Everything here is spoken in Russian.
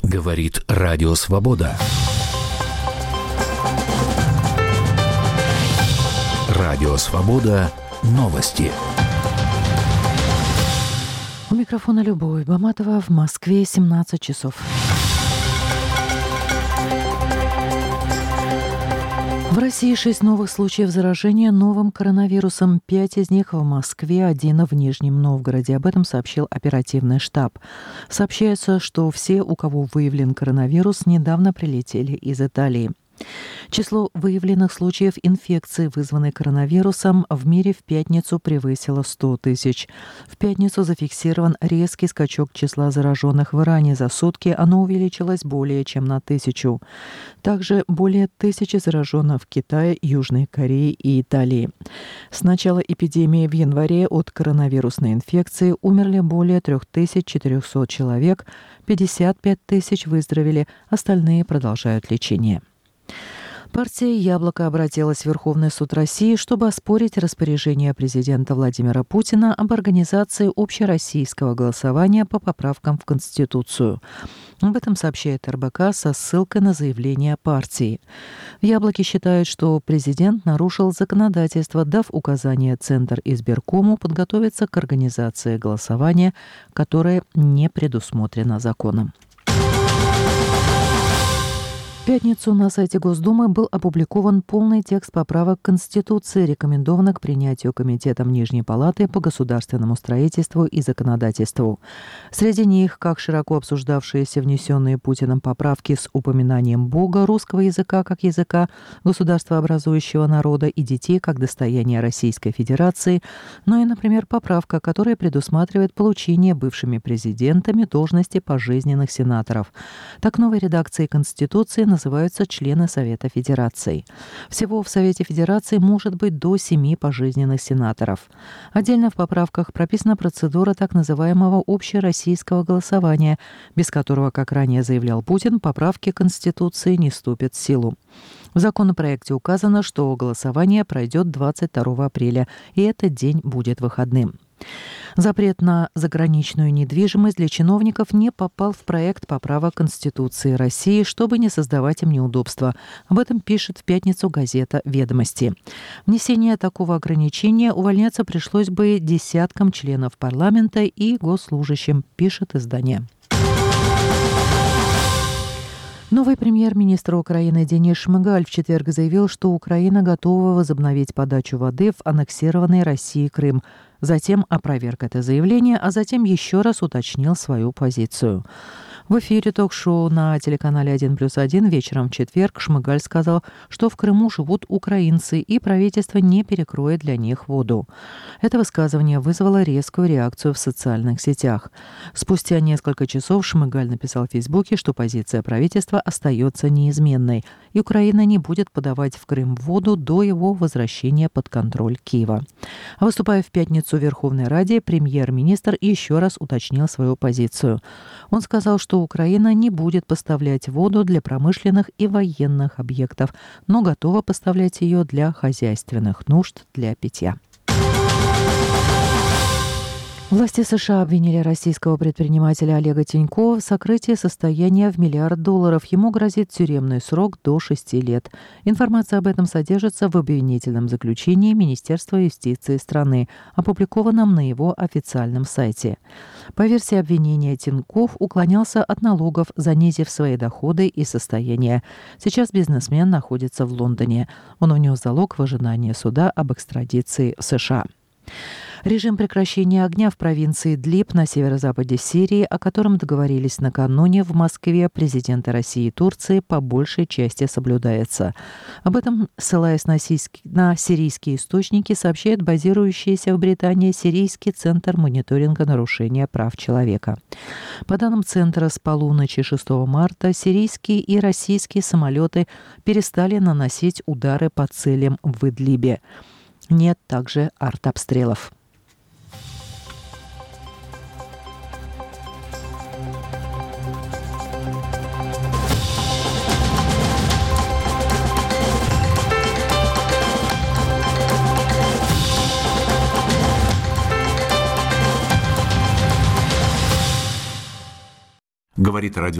Говорит Радио Свобода. Радио Свобода. Новости. У микрофона Любовь Баматова. В Москве 17 часов. В России 6 новых случаев заражения новым коронавирусом. 5 из них в Москве, 1 в Нижнем Новгороде. Об этом сообщил оперативный штаб. Сообщается, что все, у кого выявлен коронавирус, недавно прилетели из Италии. Число выявленных случаев инфекции, вызванной коронавирусом, в мире в пятницу превысило 100 тысяч. В пятницу зафиксирован резкий скачок числа зараженных в Иране. За сутки оно увеличилось более чем на 1000. Также более 1000 зараженных в Китае, Южной Корее и Италии. С начала эпидемии в январе от коронавирусной инфекции умерли более 3400 человек, 55 тысяч выздоровели, остальные продолжают лечение. Партия «Яблоко» обратилась в Верховный суд России, чтобы оспорить распоряжение президента Владимира Путина об организации общероссийского голосования по поправкам в Конституцию. Об этом сообщает РБК со ссылкой на заявление партии. В «Яблоке» считают, что президент нарушил законодательство, дав указание Центр избиркому подготовиться к организации голосования, которое не предусмотрено законом. В пятницу на сайте Госдумы был опубликован полный текст поправок к Конституции, рекомендованных к принятию Комитетом Нижней Палаты по государственному строительству и законодательству. Среди них как широко обсуждавшиеся внесенные Путиным поправки с упоминанием Бога, русского языка как языка государствообразующего народа и детей как достояние Российской Федерации, но и, например, поправка, которая предусматривает получение бывшими президентами должности пожизненных сенаторов. Так, новой редакцией Конституции называются члены Совета Федерации. Всего в Совете Федерации может быть до 7 пожизненных сенаторов. Отдельно в поправках прописана процедура так называемого общероссийского голосования, без которого, как ранее заявлял Путин, поправки Конституции не вступят в силу. В законопроекте указано, что голосование пройдет 22 апреля, и этот день будет выходным. Запрет на заграничную недвижимость для чиновников не попал в проект поправок Конституции России, чтобы не создавать им неудобства. Об этом пишет в пятницу газета «Ведомости». Внесение такого ограничения увольняться пришлось бы десяткам членов парламента и госслужащим, пишет издание. Новый премьер-министр Украины Денис Шмыгаль в четверг заявил, что Украина готова возобновить подачу воды в аннексированный Россией Крым. Затем опроверг это заявление, а затем еще раз уточнил свою позицию. В эфире ток-шоу на телеканале 1+1 вечером в четверг Шмыгаль сказал, что в Крыму живут украинцы и правительство не перекроет для них воду. Это высказывание вызвало резкую реакцию в социальных сетях. Спустя несколько часов Шмыгаль написал в Фейсбуке, что позиция правительства остается неизменной, и Украина не будет подавать в Крым воду до его возвращения под контроль Киева. А выступая в пятницу в Верховной Раде, премьер-министр еще раз уточнил свою позицию. Он сказал, что Украина не будет поставлять воду для промышленных и военных объектов, но готова поставлять ее для хозяйственных нужд, для питья. Власти США обвинили российского предпринимателя Олега Тинькова в сокрытии состояния в $1 миллиард. Ему грозит тюремный срок до 6 лет. Информация об этом содержится в обвинительном заключении Министерства юстиции страны, опубликованном на его официальном сайте. По версии обвинения, Тиньков уклонялся от налогов, занизив свои доходы и состояние. Сейчас бизнесмен находится в Лондоне. Он внес залог в ожидании суда об экстрадиции в США. Режим прекращения огня в провинции Идлиб на северо-западе Сирии, о котором договорились накануне в Москве президенты России и Турции, по большей части соблюдается. Об этом, ссылаясь на сирийские источники, сообщает базирующийся в Британии Сирийский центр мониторинга нарушения прав человека. По данным центра, с полуночи 6 марта сирийские и российские самолеты перестали наносить удары по целям в Идлибе. Нет также артобстрелов. Говорит радио